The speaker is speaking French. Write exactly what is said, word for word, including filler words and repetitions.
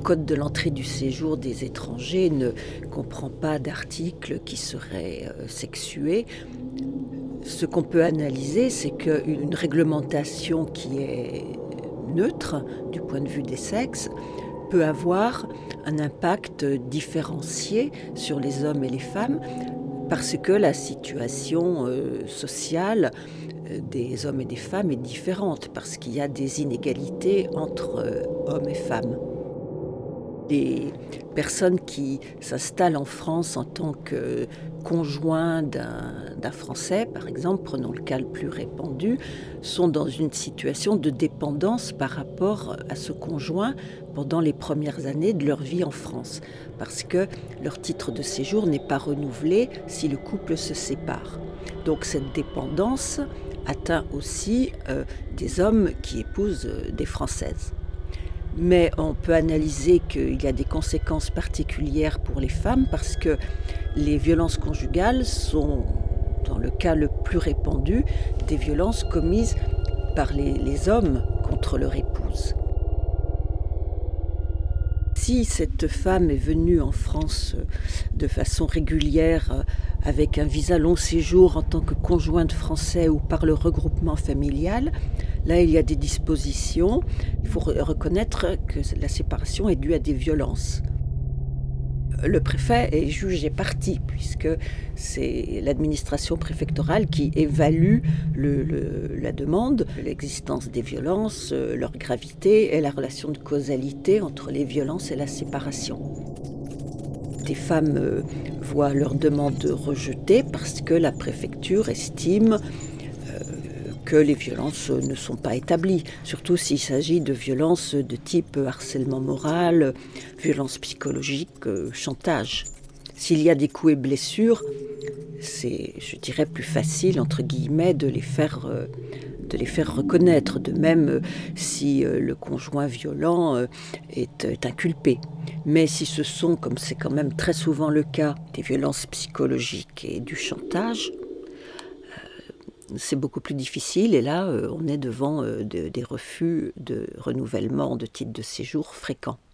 Code de l'entrée du séjour des étrangers ne comprend pas d'articles qui seraient euh, sexués. Ce qu'on peut analyser, c'est qu'une réglementation qui est neutre du point de vue des sexes peut avoir un impact différencié sur les hommes et les femmes parce que la situation euh, sociale des hommes et des femmes est différente, parce qu'il y a des inégalités entre euh, hommes et femmes. Les personnes qui s'installent en France en tant que conjoints d'un, d'un Français, par exemple, prenons le cas le plus répandu, sont dans une situation de dépendance par rapport à ce conjoint pendant les premières années de leur vie en France, parce que leur titre de séjour n'est pas renouvelé si le couple se sépare. Donc cette dépendance atteint aussi euh, des hommes qui épousent euh, des Françaises. Mais on peut analyser qu'il y a des conséquences particulières pour les femmes parce que les violences conjugales sont, dans le cas le plus répandu, des violences commises par les, les hommes contre leur épouse. Si cette femme est venue en France de façon régulière avec un visa long séjour en tant que conjointe français ou par le regroupement familial, là il y a des dispositions. Il faut reconnaître que la séparation est due à des violences. Le préfet est juge et partie puisque c'est l'administration préfectorale qui évalue le, le, la demande, l'existence des violences, leur gravité et la relation de causalité entre les violences et la séparation. Des femmes euh, voient leur demande rejetée parce que la préfecture estime euh, que les violences ne sont pas établies, surtout s'il s'agit de violences de type harcèlement moral, violence psychologique, euh, chantage. S'il y a des coups et blessures, c'est, je dirais, plus facile, entre guillemets, de les faire, euh, de les faire reconnaître, de même euh, si euh, le conjoint violent euh, est, est inculpé. Mais si ce sont, comme c'est quand même très souvent le cas, des violences psychologiques et du chantage, euh, c'est beaucoup plus difficile. Et là, euh, on est devant euh, de, des refus de renouvellement de titre de séjour fréquents.